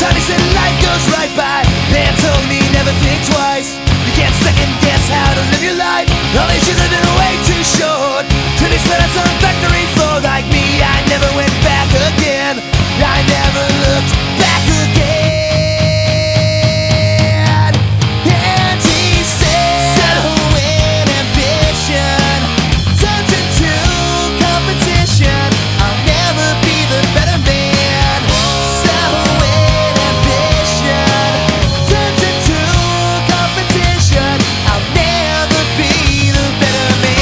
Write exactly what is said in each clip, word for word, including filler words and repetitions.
Tony said life goes right by. They told me never think twice. You can't second guess how to live your life. All these years have been way too short to be spent on some factory floor. Like me, I never went back again. I never looked back again. And he said when ambition turns into competition, I'll never be the better man. So when ambition turns into competition, I'll never be the better man.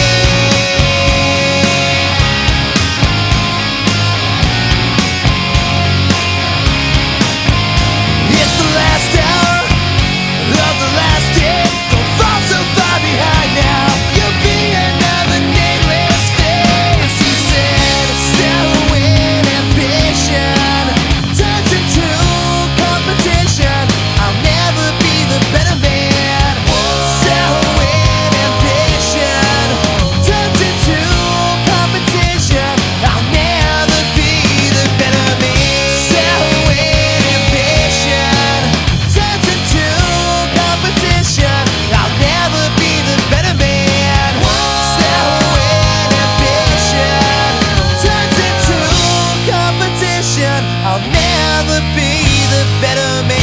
It's the last hour of the last day. Don't fall so far behind now. You'll be another nameless face. He said, so when ambition turns into competition, I'll never be the better man. So when ambition turns into competition, I'll never be the better man. So when ambition turns into competition, I'll never be the better man. So when ambition turns into competition, I'll never be the better man.